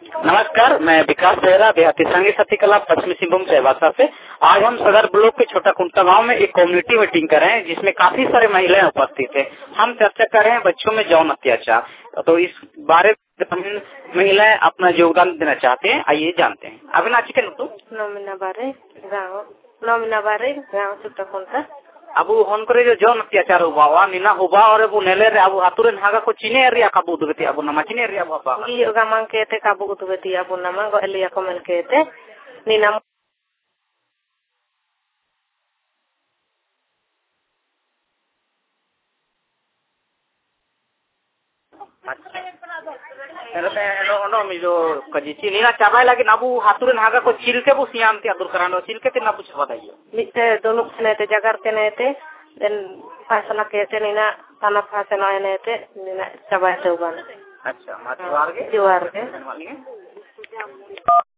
नमस्कार, मैं विकास बेहरा देहाती संघ सती कला पश्चिमी सिंहभूम सहवासा से। आज हम सदर ब्लॉक के छोटा कुंटा गांव में एक कम्युनिटी मीटिंग कर रहे हैं जिसमें काफी सारे महिलाएं उपस्थित है। हम चर्चा कर रहे हैं बच्चों में यौन अत्याचार। तो इस बारे में महिलाएं अपना योगदान देना चाहते हैं, आइए जानते हैं। अविनाशी के गाँव छोटा कुंटा अब होनकरे जो यौन अत्याचार हुआ निना हुआ और अब नेले रे अब हातुरेन हागा को चिने एरिया काबू दुगति अब नमा चिने एरिया बाबा गी गामang kete kabu utubeti abu nama go elia komen kete nina नो मिजो कजिची नीना चाबाय लगे नाबू हातुरेन हागा को चिलके बु सियाम ते अदुर करानो चिलके ते नाबू छबदाइयो मिते दोनों नेते जगर के नेते den fasala kete nina tanah fasala nete nina चाबाय ते उबान अच्छा मातवार के जुवार के